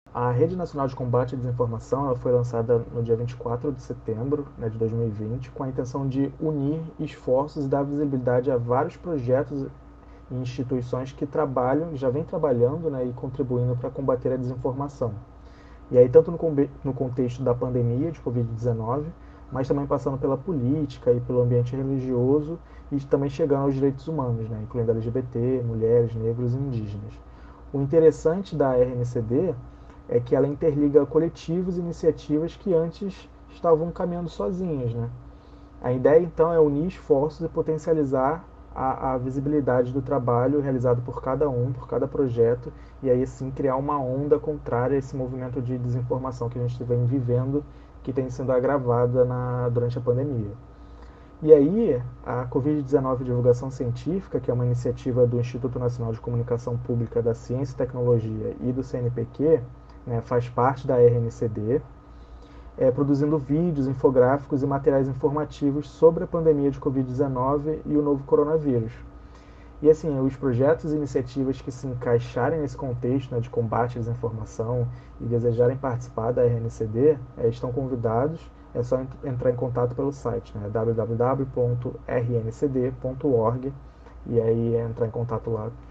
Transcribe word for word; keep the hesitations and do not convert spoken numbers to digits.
A Rede Nacional de Combate à Desinformação ela foi lançada no dia vinte e quatro de setembro, né, de dois mil e vinte, com a intenção de unir esforços e dar visibilidade a vários projetos e instituições que trabalham, já vêm trabalhando, né, e contribuindo para combater a desinformação. E aí, tanto no, no contexto da pandemia de covid dezenove, mas também passando pela política e pelo ambiente religioso e também chegando aos direitos humanos, né, incluindo L G B T, mulheres, negros e indígenas. O interessante da R N C D é que ela interliga coletivos e iniciativas que antes estavam caminhando sozinhas, né? A ideia, então, é unir esforços e potencializar a, a visibilidade do trabalho realizado por cada um, por cada projeto, e aí sim criar uma onda contrária a esse movimento de desinformação que a gente vem vivendo, que tem sido agravada na, durante a pandemia. E aí, a covid dezenove Divulgação Científica, que é uma iniciativa do Instituto Nacional de Comunicação Pública da Ciência e Tecnologia e do C N P Q, né, faz parte da R N C D, é, produzindo vídeos, infográficos e materiais informativos sobre a pandemia de covid dezenove e o novo coronavírus. E assim, os projetos e iniciativas que se encaixarem nesse contexto, né, de combate à desinformação e desejarem participar da R N C D, é, estão convidados. É só entrar em contato pelo site, né, w w w ponto r n c d ponto org, e aí entrar em contato lá